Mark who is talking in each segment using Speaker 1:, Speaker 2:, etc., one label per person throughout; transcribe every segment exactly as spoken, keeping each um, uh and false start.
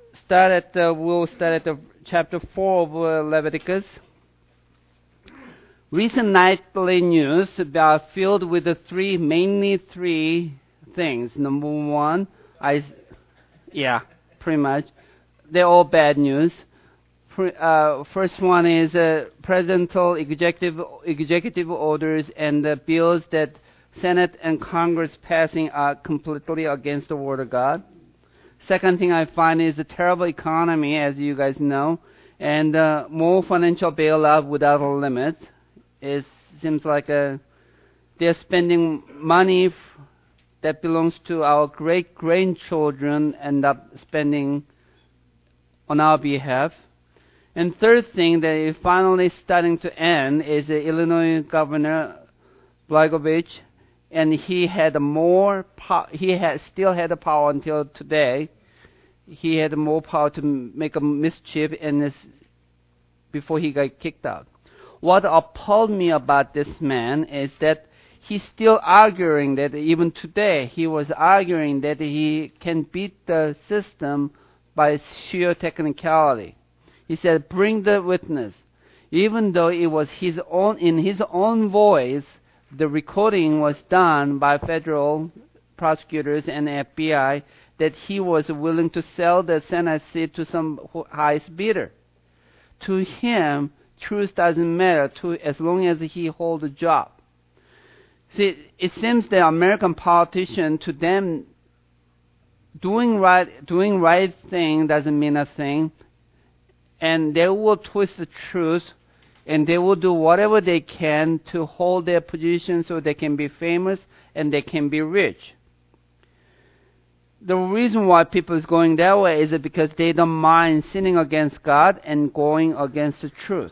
Speaker 1: start at the, we'll start at the chapter four of uh, Leviticus. Recent nightly news are filled with the three, mainly three things. Number one, I, yeah, pretty much. They're all bad news. Uh, first one is uh, presidential executive executive orders and the bills that Senate and Congress passing are completely against the Word of God. Second thing I find is the terrible economy, as you guys know, and uh, more financial bailout without a limit. It seems like a, they're spending money f- that belongs to our great grandchildren, end up spending on our behalf. And third thing that is finally starting to end is the Illinois Governor Blagojevich, and he had more. Po- he had still had the power until today. He had more power to make a mischief, and this, before he got kicked out. What appalled me about this man is that he's still arguing that even today he was arguing that he can beat the system by sheer technicality. He said, "Bring the witness," even though it was his own in his own voice. The recording was done by federal prosecutors and F B I that he was willing to sell the Senate seat to some highest bidder. To him, truth doesn't matter to as long as he holds a job. See, it seems the American politician, to them, doing right, doing right thing doesn't mean a thing, and they will twist the truth, and they will do whatever they can to hold their position so they can be famous and they can be rich. The reason why people is going that way is because they don't mind sinning against God and going against the truth.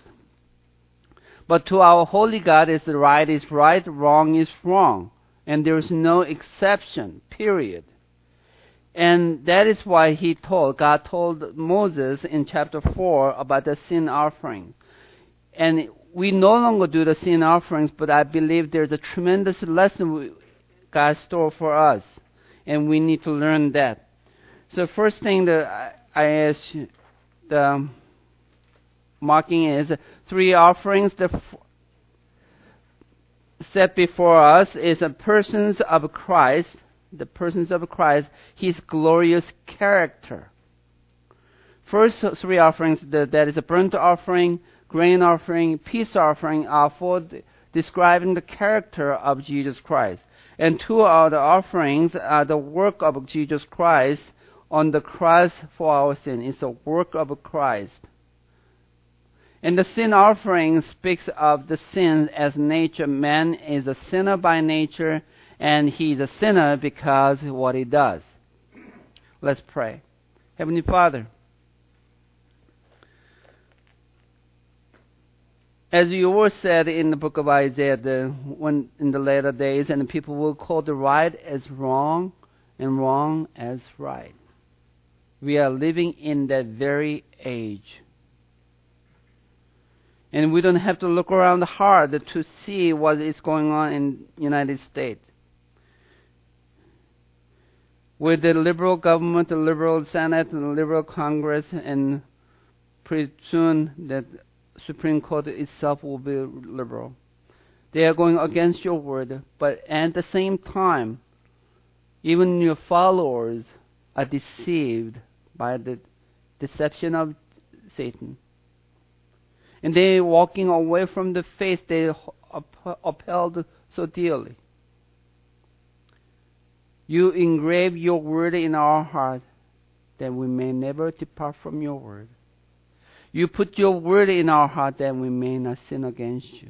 Speaker 1: But to our holy God, is the right is right, wrong is wrong, and there is no exception, period. And that is why he told, God told Moses in chapter four about the sin offering. And we no longer do the sin offerings, but I believe there's a tremendous lesson God stored for us, and we need to learn that. So first thing that I ask the marking is three offerings that set before us is a persons of Christ, the persons of Christ, His glorious character. First three offerings, that is a burnt offering, grain offering, peace offering, are for describing the character of Jesus Christ. And two other offerings are the work of Jesus Christ on the cross for our sin. It's a work of Christ. And the sin offering speaks of the sin as nature. Man is a sinner by nature, and he's a sinner because of what he does. Let's pray. Heavenly Father, as you were said in the book of Isaiah, the, when in the later days, and the people will call the right as wrong and wrong as right. We are living in that very age. And we don't have to look around hard to see what is going on in the United States. With the liberal government, the liberal Senate, and the liberal Congress, and pretty soon that Supreme Court itself will be liberal. They are going against your word, but at the same time, even your followers are deceived by the deception of Satan. And they are walking away from the faith they upheld so dearly. You engrave your word in our heart, that we may never depart from your word. You put your word in our heart, that we may not sin against you.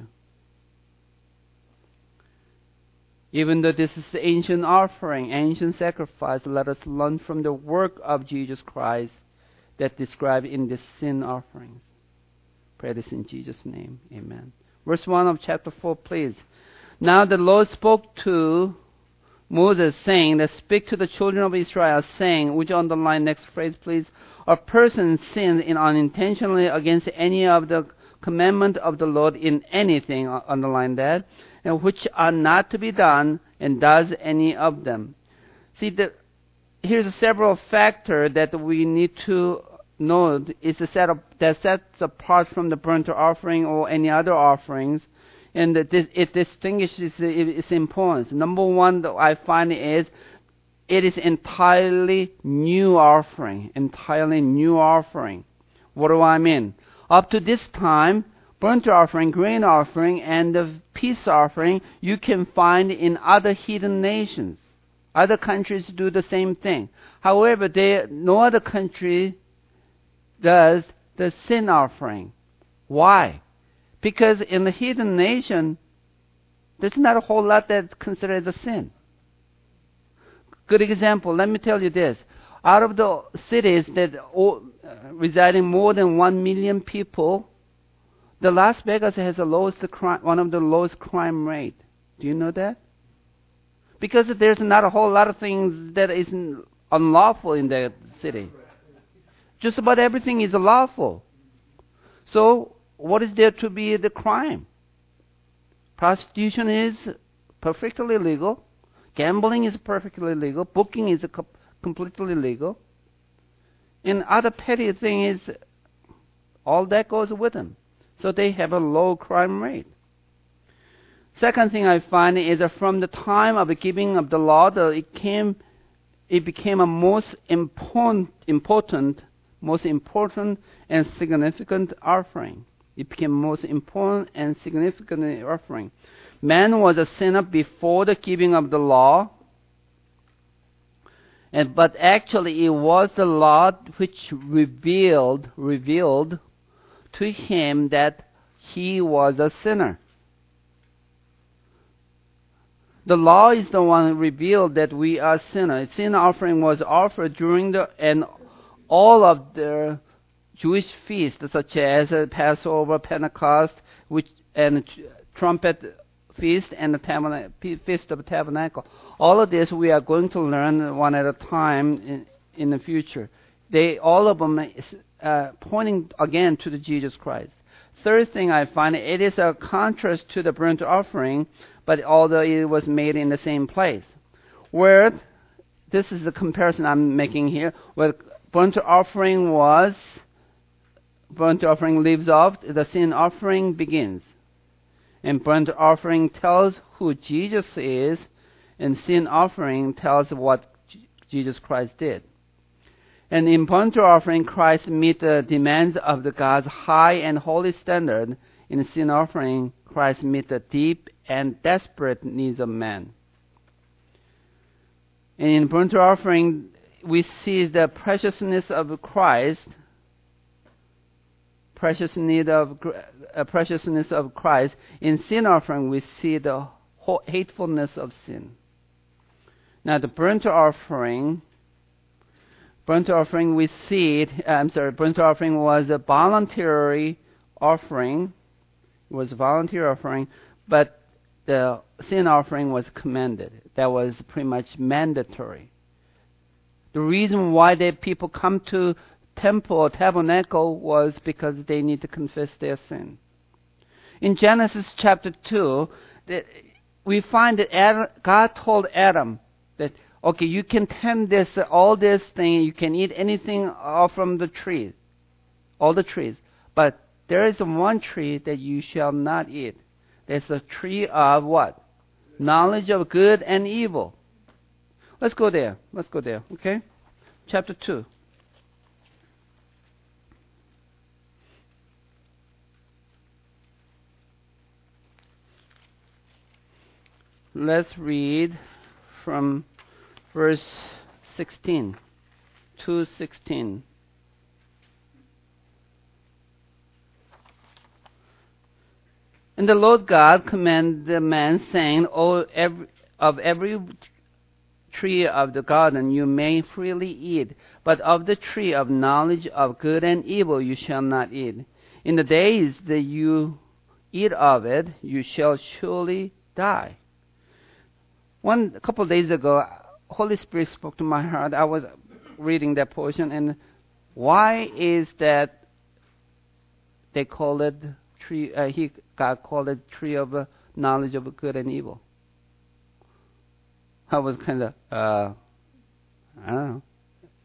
Speaker 1: Even though this is the ancient offering, ancient sacrifice, let us learn from the work of Jesus Christ that described in the sin offerings. Pray this in Jesus' name. Amen. Verse one of chapter four, please. Now the Lord spoke to Moses, saying, that speak to the children of Israel, saying, would you underline next phrase, please? A person sins in unintentionally against any of the commandment of the Lord in anything, underline that, and which are not to be done, and does any of them. See, the, here's several factors that we need to know. It's a set of, that sets apart from the burnt offering or any other offerings, and that this, it distinguishes its importance. Number one that I find is it is entirely new offering, entirely new offering. What do I mean? Up to this time, burnt offering, grain offering, and the peace offering you can find in other heathen nations. Other countries do the same thing. However, they, no other country does the sin offering. Why? Because in the heathen nation, there's not a whole lot that's considered a sin. Good example, let me tell you this. Out of the cities that all, uh, residing more than one million people, the Las Vegas has the lowest crime, one of the lowest crime rate. Do you know that? Because there's not a whole lot of things that is unlawful in that city. Just about everything is lawful. So what is there to be the crime? Prostitution is perfectly legal. Gambling is perfectly legal. Booking is co- completely legal. And other petty thing is all that goes with them. So they have a low crime rate. Second thing I find is that from the time of the giving of the law, the, it came, it became a most important, important, most important and significant offering. It became most important and significant offering. Man was a sinner before the giving of the law, and but actually it was the law which revealed revealed to him that he was a sinner. The law is the one who revealed that we are sinners. Sin offering was offered during the and all of the Jewish feasts, such as Passover, Pentecost, which and trumpet feast and the tabernacle, feast of tabernacle. All of this we are going to learn one at a time in, in the future. They all of them uh, pointing again to the Jesus Christ. Third thing I find, it is a contrast to the burnt offering, but although it was made in the same place. Where, this is the comparison I'm making here, where burnt offering was, burnt offering leaves off, the sin offering begins. And burnt offering tells who Jesus is, and sin offering tells what J- Jesus Christ did. And in burnt offering, Christ meets the demands of the God's high and holy standard. In sin offering, Christ meets the deep and desperate needs of man. And in burnt offering, we see the preciousness of Christ, precious need of uh, preciousness of Christ. In sin offering, we see the hatefulness of sin. Now, the burnt offering. Burnt offering, we see it, I'm sorry, burnt offering was a voluntary offering. It was a voluntary offering, but the sin offering was commanded. That was pretty much mandatory. The reason why the people come to temple or tabernacle was because they need to confess their sin. In Genesis chapter two, that we find that Adam, God told Adam that, okay, you can tend this, all this thing, you can eat anything from the trees, all the trees. But there is one tree that you shall not eat. There's a tree of what? Knowledge of good and evil. Let's go there. Let's go there, okay? Chapter two. Let's read from verse sixteen, two sixteen. And the Lord God commanded the man, saying, "Oh, every, of every tree of the garden you may freely eat, but of the tree of knowledge of good and evil you shall not eat. In the days that you eat of it, you shall surely die." One a couple of days ago, Holy Spirit spoke to my heart. I was reading that portion, and why is that they call it tree? Uh, he God called it tree of uh, knowledge of good and evil. I was kind of, uh, I don't know.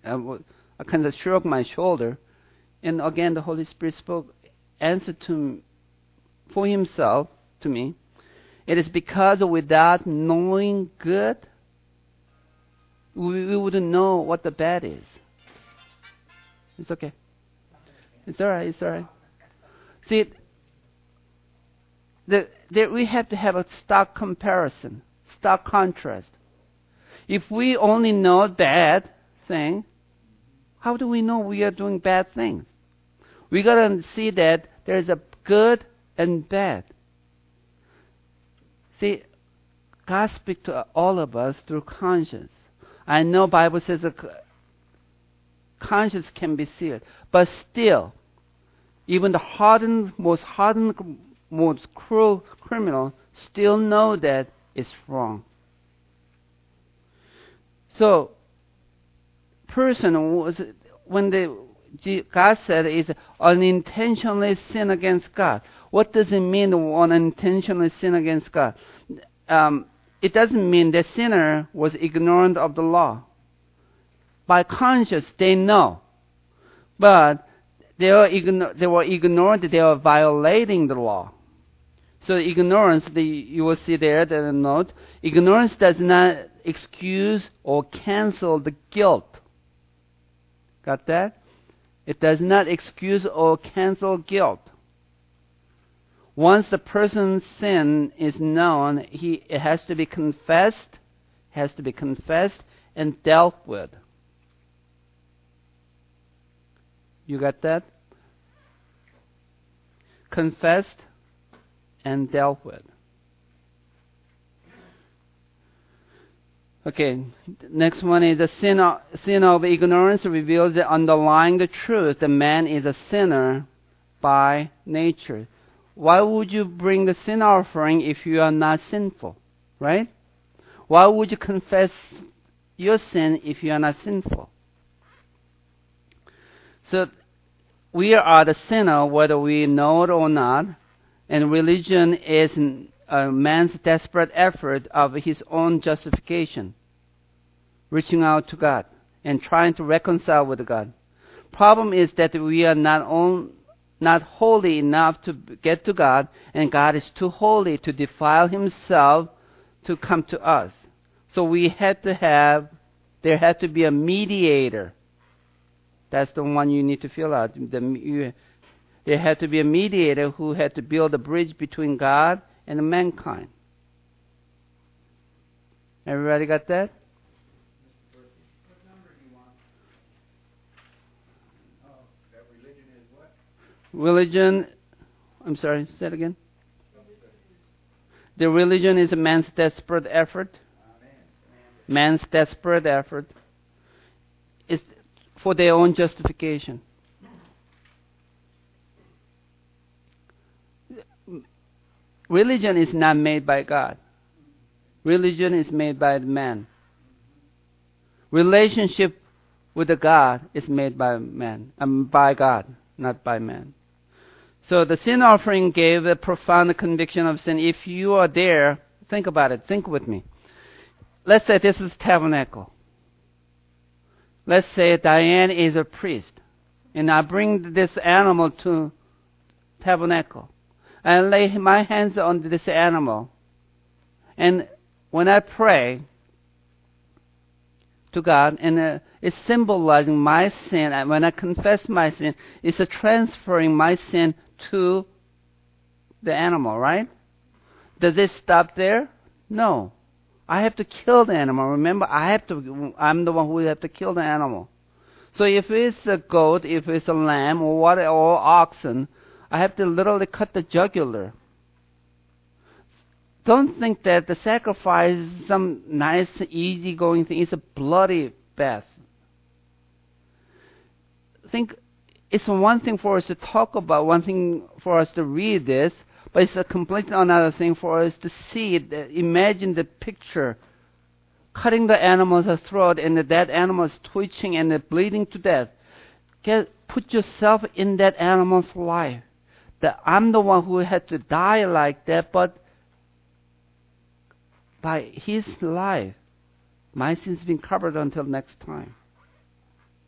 Speaker 1: I, I kind of shrugged my shoulder. And again, the Holy Spirit spoke, answered to for himself to me. It is because without knowing good, we, we wouldn't know what the bad is. It's okay. It's all right. It's all right. See, the, the, we have to have a stark comparison, stark contrast. If we only know bad thing, how do we know we are doing bad things? We gotta see that there's a good and bad. See, God speaks to all of us through conscience. I know Bible says that conscience can be seared, but still, even the hardened, most hardened, most cruel criminal still know that it's wrong. So, person was when the God said is unintentionally sin against God. What does it mean unintentionally sin against God? Um, it doesn't mean the sinner was ignorant of the law. By conscience, they know, but they were, igno- they were ignorant. They were violating the law. So ignorance, the, you will see there the note. Ignorance does not excuse or cancel the guilt. Got that? It does not excuse or cancel guilt. Once the person's sin is known, he, it has to be confessed, has to be confessed and dealt with. You got that? Confessed and dealt with. Okay, next one is the sin of, sin of ignorance reveals that underlying the truth, the man is a sinner by nature. Why would you bring the sin offering if you are not sinful, right? Why would you confess your sin if you are not sinful? So we are the sinner whether we know it or not, and religion is a man's desperate effort of his own justification, reaching out to God and trying to reconcile with God. Problem is that we are not on, not holy enough to get to God, and God is too holy to defile himself to come to us. So we had to have, there had to be a mediator. That's the one you need to fill out. The, you, there had to be a mediator who had to build a bridge between God and mankind. Everybody got that?
Speaker 2: What number do you want? Oh, that religion is what?
Speaker 1: Religion, I'm sorry, say it again. The religion is a man's desperate effort. Man's desperate effort is for their own justification. Religion is not made by God. Religion is made by man. Relationship with the God is made by man, um, by God, not by man. So the sin offering gave a profound conviction of sin. If you are there, think about it. Think with me. Let's say this is tabernacle. Let's say Diane is a priest, and I bring this animal to tabernacle. I lay my hands on this animal, and when I pray to God, and uh, it's symbolizing my sin, and when I confess my sin, it's a transferring my sin to the animal, right? Does it stop there? No. I have to kill the animal. Remember, I have to. I'm the one who have to kill the animal. So if it's a goat, if it's a lamb, or what, or oxen, I have to literally cut the jugular. Don't think that the sacrifice is some nice, easy-going thing. It's a bloody bath. Think it's one thing for us to talk about, one thing for us to read this, but it's a completely another thing for us to see it, imagine the picture. Cutting the animal's throat, and that animal is twitching and bleeding to death. Get, put yourself in that animal's life. That I'm the one who had to die like that, but by his life, my sins been covered until next time.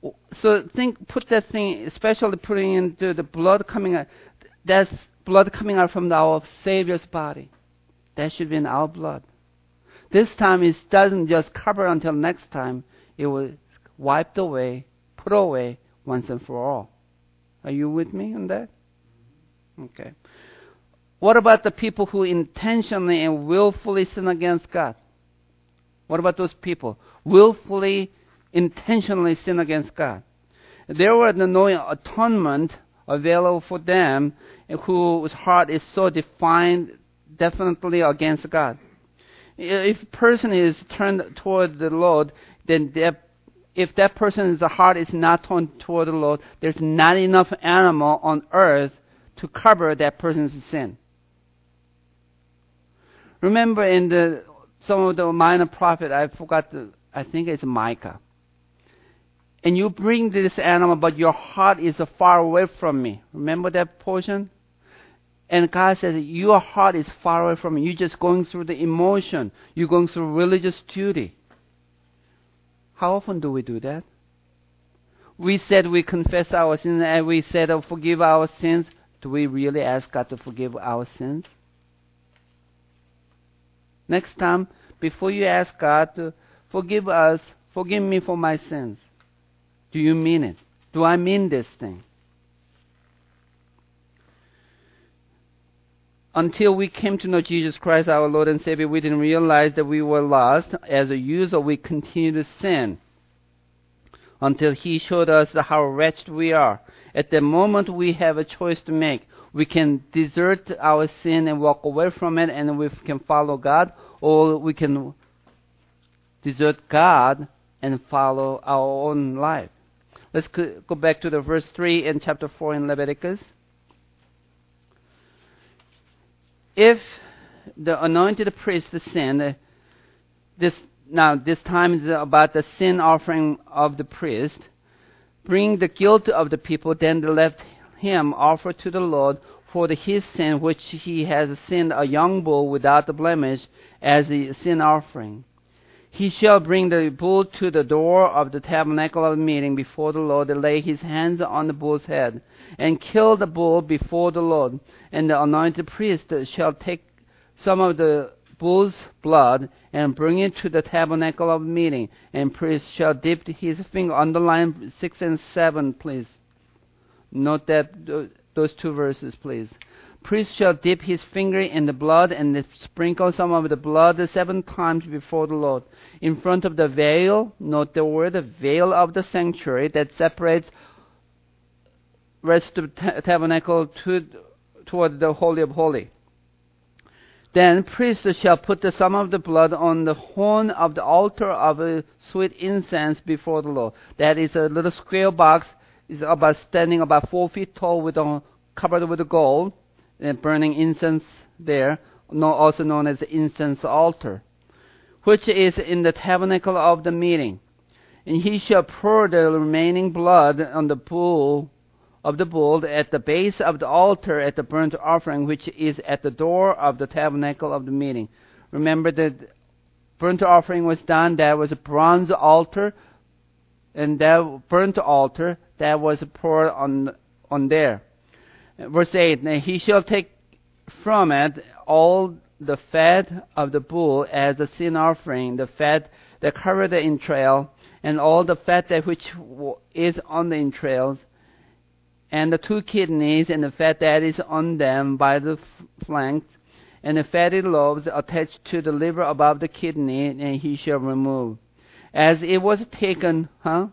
Speaker 1: So think, put that thing, especially putting into the blood coming out. That's blood coming out from our Savior's body. That should be in our blood. This time it doesn't just cover until next time. It was wiped away, put away once and for all. Are you with me on that? Okay. What about the people who intentionally and willfully sin against God? What about those people? Willfully, intentionally sin against God. There was no atonement available for them whose heart is so defined definitely against God. If a person is turned toward the Lord, then that, if that person's heart is not turned toward the Lord, there's not enough animal on earth to cover that person's sin. Remember in the some of the minor prophet, I forgot, the, I think it's Micah. And you bring this animal, but your heart is far away from me. Remember that portion? And God says, your heart is far away from me. You're just going through the emotion. You're going through religious duty. How often do we do that? We said we confess our sins and we said oh, forgive our sins. Do we really ask God to forgive our sins? Next time, before you ask God to forgive us, forgive me for my sins. Do you mean it? Do I mean this thing? Until we came to know Jesus Christ, our Lord and Savior, we didn't realize that we were lost. As a user, we continued to sin until He showed us how wretched we are. At the moment, we have a choice to make. We can desert our sin and walk away from it, and we can follow God, or we can desert God and follow our own life. Let's go back to the verse three in chapter four in Leviticus. If the anointed priest sinned, this now this time is about the sin offering of the priest, bring the guilt of the people, then let him offer to the Lord for the, his sin which he has sinned a young bull without the blemish as a sin offering. He shall bring the bull to the door of the tabernacle of meeting before the Lord, and lay his hands on the bull's head, and kill the bull before the Lord. And the anointed priest shall take some of the bull's blood and bring it to the tabernacle of meeting, and priest shall dip his finger. Underline six and seven, please. Note that those two verses, please. Priest shall dip his finger in the blood and sprinkle some of the blood seven times before the Lord. In front of the veil, note the word, the veil of the sanctuary that separates rest of the tabernacle to, toward the Holy of Holies. Then priest shall put the, some of the blood on the horn of the altar of a sweet incense before the Lord. That is a little square box, is about standing about four feet tall, with a, covered with gold, and burning incense there, also known as the incense altar, which is in the tabernacle of the meeting. And he shall pour the remaining blood on the bull of the bull at the base of the altar at the burnt offering, which is at the door of the tabernacle of the meeting. Remember that burnt offering was done. That was a bronze altar, and that burnt altar that was poured on on there. Verse eight, now he shall take from it all the fat of the bull as a sin offering, the fat that covered the entrail, and all the fat that which is on the entrails, and the two kidneys, and the fat that is on them by the flanks, and the fatty lobes attached to the liver above the kidney, and he shall remove. As it was taken, huh?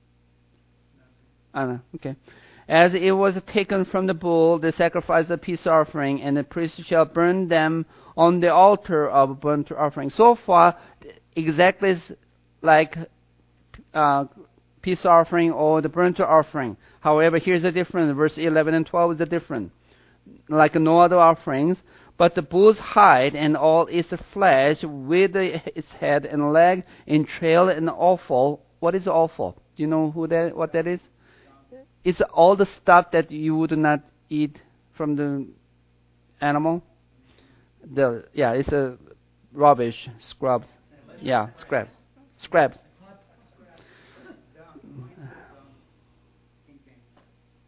Speaker 1: Uh, okay. As it was taken from the bull, the sacrifice of peace offering, and the priest shall burn them on the altar of burnt offering. So far, exactly like uh, peace offering or the burnt offering. However, here's the difference. Verse eleven and twelve is the difference. Like no other offerings, but the bull's hide and all its flesh, with the, its head and leg, entrail and offal. What is offal? Do you know who that? What that is? It's all the stuff that you would not eat from the animal. The yeah, it's a rubbish, scrubs. Yeah, scraps, scraps.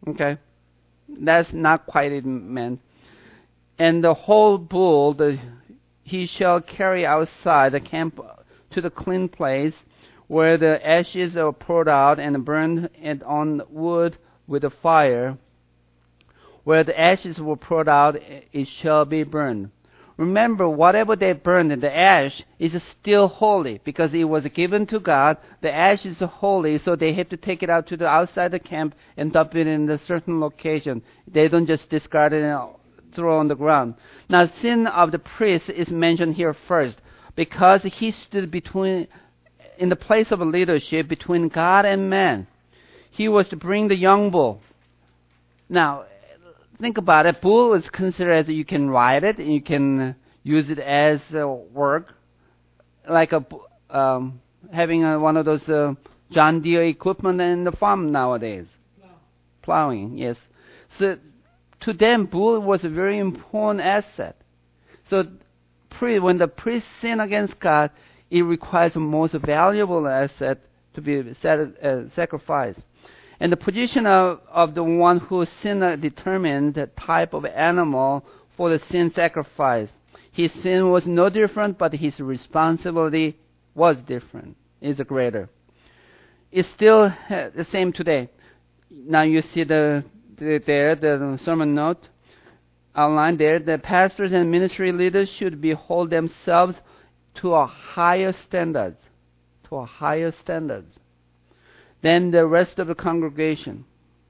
Speaker 1: Okay, that's not quite it meant. And the whole bull, the, he shall carry outside the camp to the clean place, where the ashes are poured out and burned it on wood with a fire. Where the ashes were poured out, it shall be burned. Remember, whatever they burned, the ash is still holy because it was given to God. The ash is holy, so they have to take it out to the outside the camp and dump it in a certain location. They don't just discard it and throw on the ground. Now, sin of the priest is mentioned here first because he stood between, in the place of leadership between God and man. He was to bring the young bull. Now, think about it. Bull is considered as you can ride it, and you can use it as uh, work, like a um, having a, one of those uh, John Deere equipment in the farm nowadays. Plow. Plowing, yes. So to them, bull was a very important asset. So pre, when the priest sin against God, it requires the most valuable asset to be set, uh, sacrificed. And the position of, of the one who sinned determined the type of animal for the sin sacrifice. His sin was no different, but his responsibility was different, is greater. It's still the same today. Now you see the, the there, the sermon note outlined there. The pastors and ministry leaders should behold themselves to a higher standard, to a higher standard than the rest of the congregation.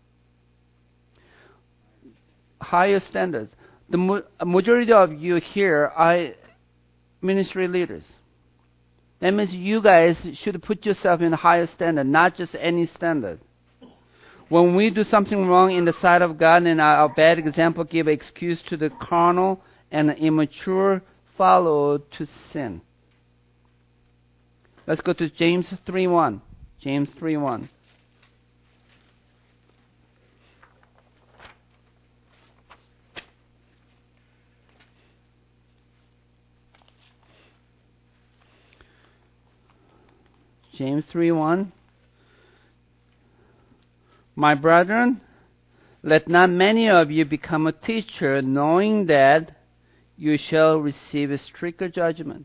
Speaker 1: Higher standards. The mo- majority of you here are ministry leaders. That means you guys should put yourself in a higher standard, not just any standard. When we do something wrong in the sight of God and our bad example give excuse to the carnal and immature follow to sin. Let's go to James three one. James three one. James three one. My brethren, let not many of you become a teacher, knowing that you shall receive a stricter judgment.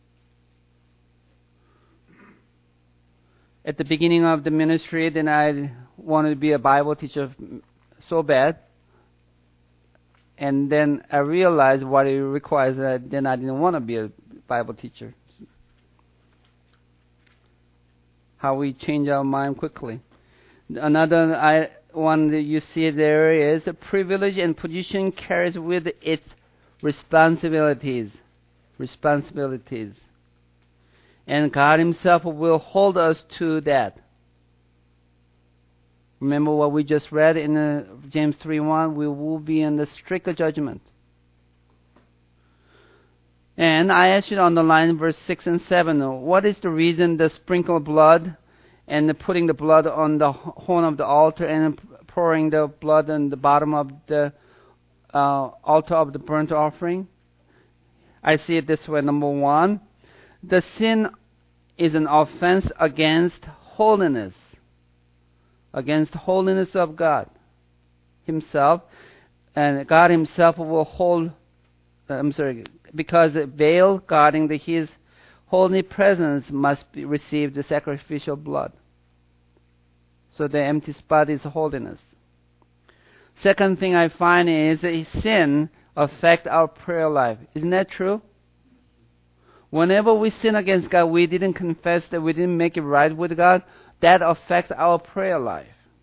Speaker 1: At the beginning of the ministry, then I wanted to be a Bible teacher so bad. And then I realized what it requires. That then I didn't want to be a Bible teacher. How we change our mind quickly. Another I, one that you see there is a privilege and position carries with its responsibilities. Responsibilities. And God Himself will hold us to that. Remember what we just read in uh, James three one? We will be in the stricter judgment. And I asked you to underline verse six and seven. What is the reason the sprinkle blood and the putting the blood on the horn of the altar and pouring the blood on the bottom of the uh, altar of the burnt offering? I see it this way. Number one, the sin is an offense against holiness, against the holiness of God Himself, and God Himself will hold. Uh, I'm sorry, because the veil guarding the, His holy presence must be, receive the sacrificial blood. So the empty spot is holiness. Second thing I find is that sin affects our prayer life. Isn't that true? Whenever we sin against God, we didn't confess that we didn't make it right with God, that affects our prayer life.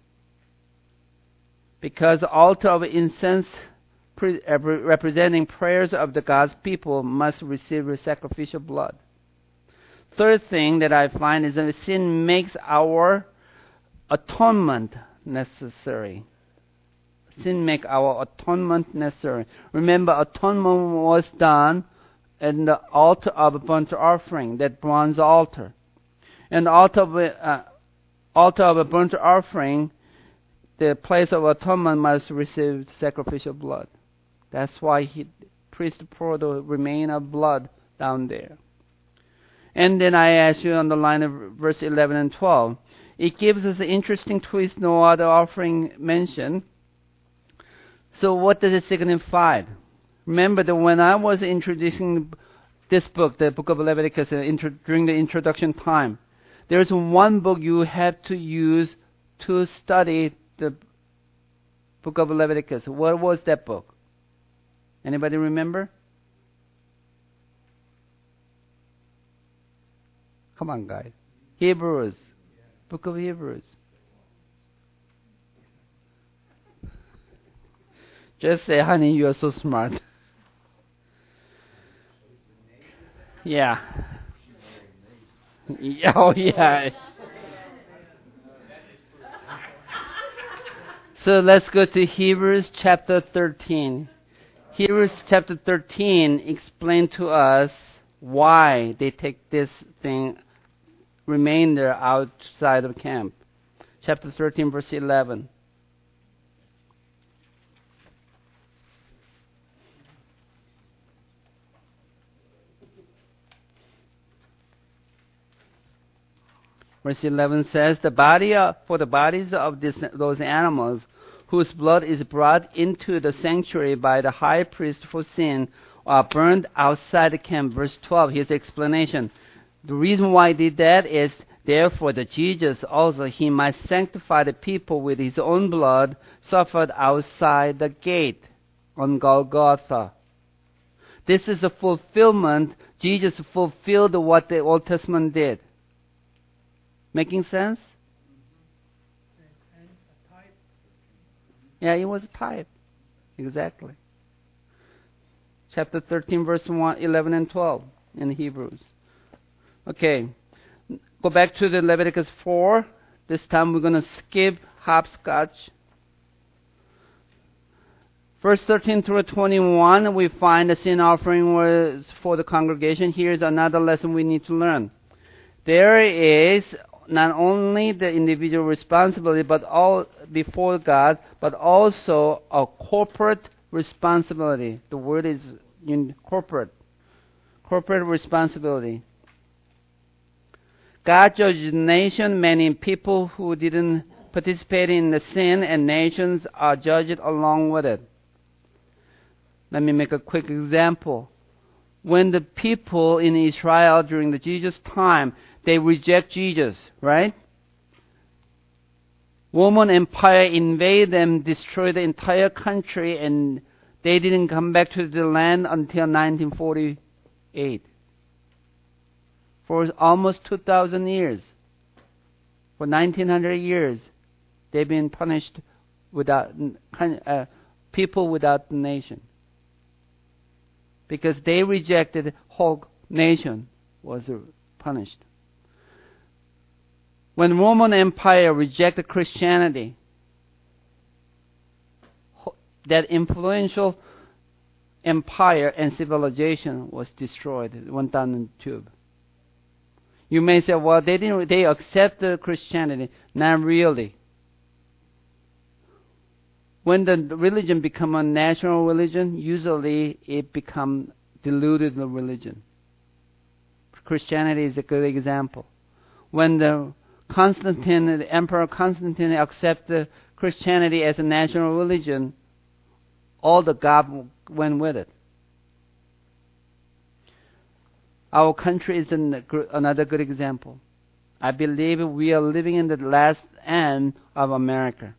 Speaker 1: Because the altar of incense pre- representing prayers of the God's people must receive sacrificial blood. Third thing that I find is that sin makes our atonement necessary. Sin makes our atonement necessary. Remember, atonement was done in the altar of a burnt offering, that bronze altar. And the altar of a, uh, altar of a burnt offering, the place of atonement must receive sacrificial blood. That's why he, priest poured the remain of blood down there. And then I ask you on the line of verse eleven and twelve, It gives us an interesting twist no other offering mentioned. So what does it signify? Remember that when I was introducing this book, the book of Leviticus, uh, intro, during the introduction time, there's one book you have to use to study the book of Leviticus. What was that book? Anybody remember? Come on, guys. Hebrews. Book of Hebrews. Just say, honey, you are so smart. Yeah. Yeah. Oh, yeah. So let's go to Hebrews chapter thirteen. Hebrews chapter thirteen explains to us why they take this thing, remainder, outside of camp. Chapter thirteen, verse eleven. Verse eleven says, "The body of, for the bodies of this, those animals whose blood is brought into the sanctuary by the high priest for sin are burned outside the camp." Verse twelve, here's the explanation. The reason why he did that is, therefore, that Jesus also, he might sanctify the people with his own blood, suffered outside the gate on Golgotha. This is a fulfillment. Jesus fulfilled what the Old Testament did. Making sense?
Speaker 2: And a type.
Speaker 1: Yeah, it was a type. Exactly. Chapter thirteen, verse one, eleven and twelve in Hebrews. Okay. Go back to the Leviticus four. This time we're going to skip hopscotch. Verse thirteen through twenty-one, we find the sin offering was for the congregation. Here's another lesson we need to learn. There is not only the individual responsibility, but all before God, but also a corporate responsibility. The word is in corporate. Corporate responsibility. God judged the nation, many people who didn't participate in the sin, and nations are judged along with it. Let me make a quick example. When the people in Israel during the Jesus time, they reject Jesus, right? Roman Empire invade them, destroy the entire country, and they didn't come back to the land until nineteen forty-eight. For almost two thousand years, for nineteen hundred years, they've been punished without uh, people without the nation, because they rejected, whole nation was punished. When Roman Empire rejected Christianity, that influential empire and civilization was destroyed, went down in the tube. You may say, well, they didn't. They accepted Christianity. Not really. When the religion become a national religion, usually it become diluted religion. Christianity is a good example. When the Constantine, the Emperor Constantine, accepted Christianity as a national religion, all the God went with it. Our country is an, another good example. I believe we are living in the last end of America.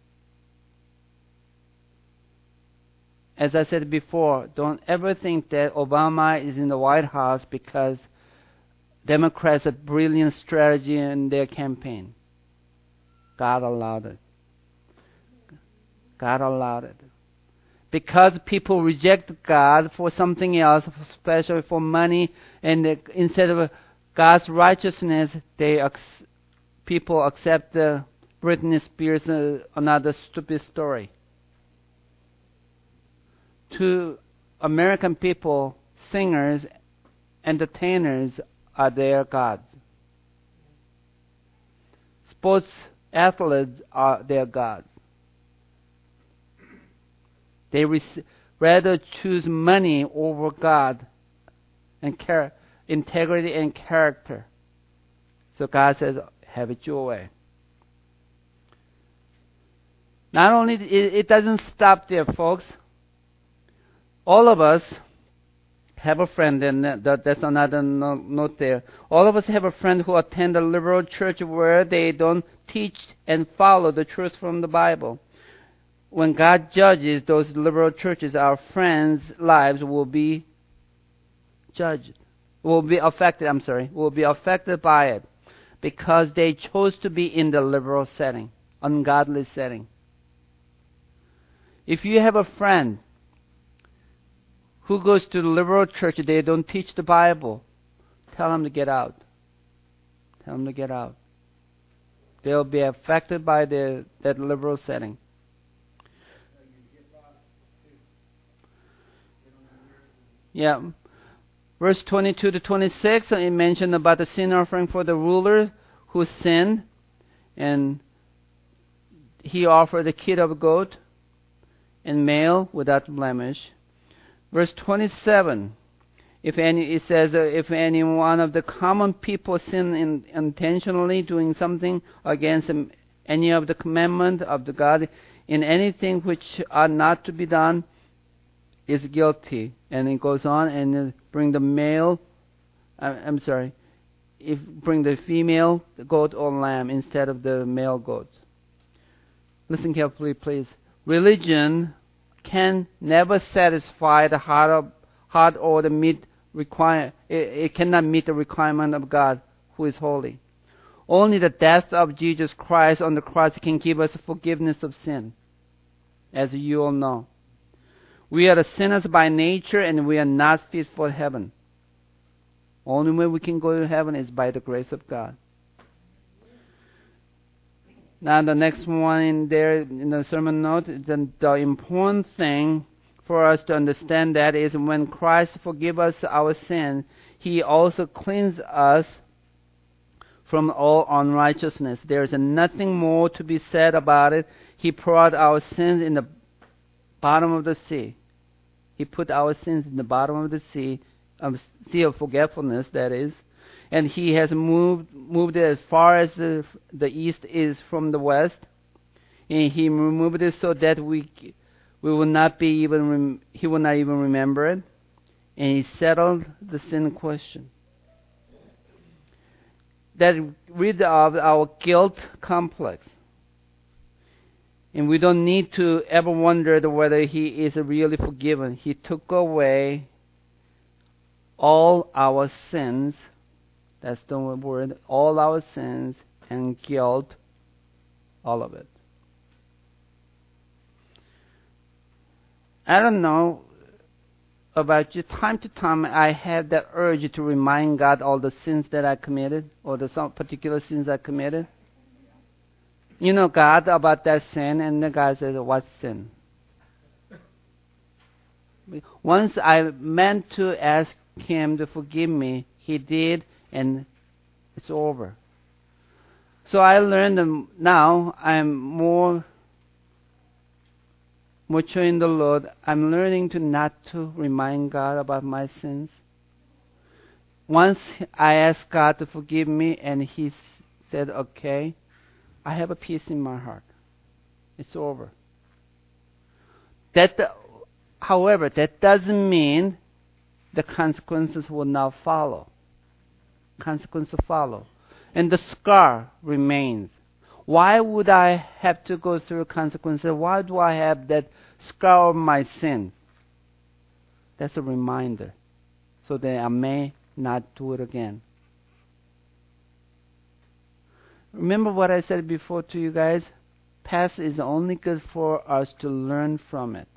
Speaker 1: As I said before, don't ever think that Obama is in the White House because Democrats have brilliant strategy in their campaign. God allowed it. God allowed it. Because people reject God for something else, especially for money, and instead of God's righteousness, they people accept the Britney Spears, uh, another stupid story. To American people, singers, entertainers are their gods. Sports athletes are their gods. They rec- rather choose money over God and char- integrity and character. So God says, have it your way. Not only, it, it doesn't stop there, folks. All of us have a friend, and that, that's another no, note there. All of us have a friend who attend a liberal church where they don't teach and follow the truth from the Bible. When God judges those liberal churches, our friends' lives will be judged, will be affected, I'm sorry, will be affected by it because they chose to be in the liberal setting, ungodly setting. If you have a friend who goes to the liberal church, they don't teach the Bible, tell them to get out. Tell them to get out. They'll be affected by the, that liberal setting. Yeah. Verse twenty-two to twenty-six, it mentioned about the sin offering for the ruler who sinned, and he offered a kid of a goat and male without blemish. Verse twenty-seven, if any, it says, uh, if any one of the common people sin in, intentionally doing something against um, any of the commandment of the God in anything which are not to be done, is guilty. And it goes on and bring the male, uh, I'm sorry, if bring the female goat or lamb instead of the male goat. Listen carefully, please. Religion can never satisfy the heart of heart or the meet require. It, it cannot meet the requirement of God, who is holy. Only the death of Jesus Christ on the cross can give us forgiveness of sin, as you all know. We are the sinners by nature, and we are not fit for heaven. Only way we can go to heaven is by the grace of God. Now the next one in there in the sermon note, the, the important thing for us to understand that is when Christ forgives us our sin, He also cleans us from all unrighteousness. There is nothing more to be said about it. He poured our sins in the bottom of the sea. He put our sins in the bottom of the sea, um, sea of forgetfulness, that is. And He has moved moved it as far as the, the east is from the west. And He removed it so that we we will not be even rem, He will not even remember it. And He settled the sin question. That rid of our guilt complex. And we don't need to ever wonder whether He is really forgiven. He took away all our sins. That's the word. All our sins and guilt. All of it. I don't know about you. Time to time I have that urge to remind God all the sins that I committed, or the some particular sins I committed. You know God about that sin, and the God says, what sin? Once I meant to ask Him to forgive me, He did, and it's over. So I learned now I'm more mature in the Lord. I'm learning to not to remind God about my sins. Once I asked God to forgive me, and He said, okay, I have a peace in my heart. It's over. That, however, that doesn't mean the consequences will not follow. Consequences follow. And the scar remains. Why would I have to go through consequences? Why do I have that scar of my sins? That's a reminder, so that I may not do it again. Remember what I said before to you guys? Past is only good for us to learn from it.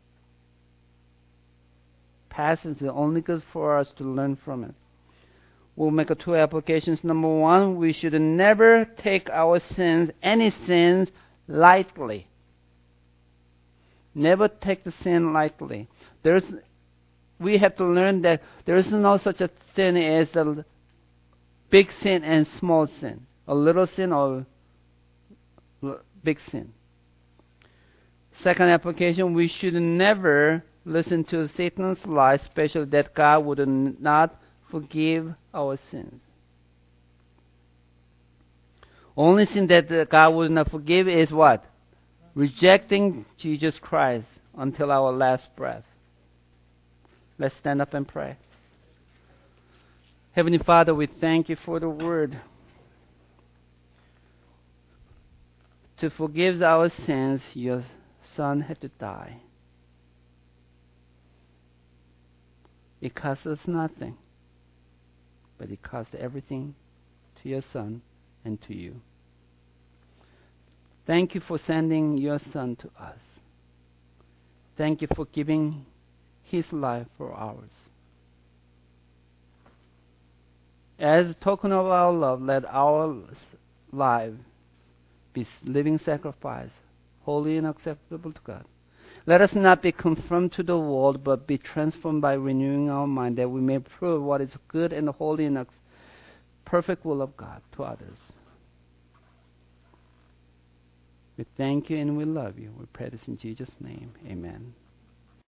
Speaker 1: Past is only good for us to learn from it. We'll make a two applications. Number one, we should never take our sins, any sins, lightly. Never take the sin lightly. There's, we have to learn that there is no such a sin as the big sin and small sin. A little sin or big sin. Second application, we should never listen to Satan's lie, especially that God would not forgive our sins. Only sin that God would not forgive is what? rejecting Jesus Christ until our last breath. Let's stand up and pray. Heavenly Father, we thank you for the word. To forgive our sins, your Son had to die. It cost us nothing, but it cost everything to your Son and to you. Thank you for sending your Son to us. Thank you for giving his life for ours. As a token of our love, let our lives be living sacrifice, holy and acceptable to God. Let us not be conformed to the world, but be transformed by renewing our mind, that we may prove what is good and holy and perfect will of God to others. We thank you and we love you. We pray this in Jesus' name. Amen.